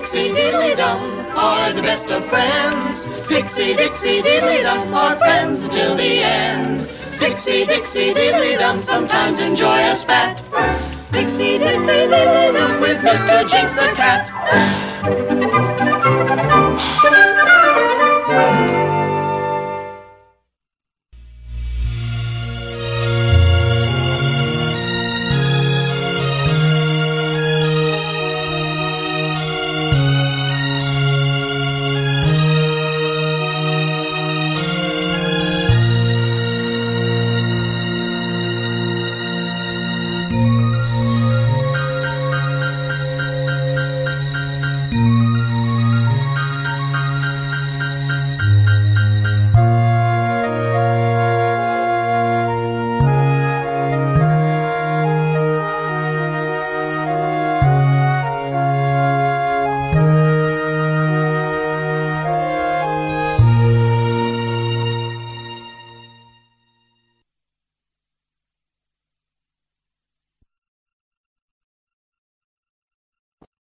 Dixie Diddly-Dum are the best of friends. Pixie, Dixie, Diddly-Dum are friends till the end. Pixie, Dixie, Diddly-Dum sometimes enjoy a spat. Pixie, Dixie, Diddly-Dum with Mr. Jinx the cat.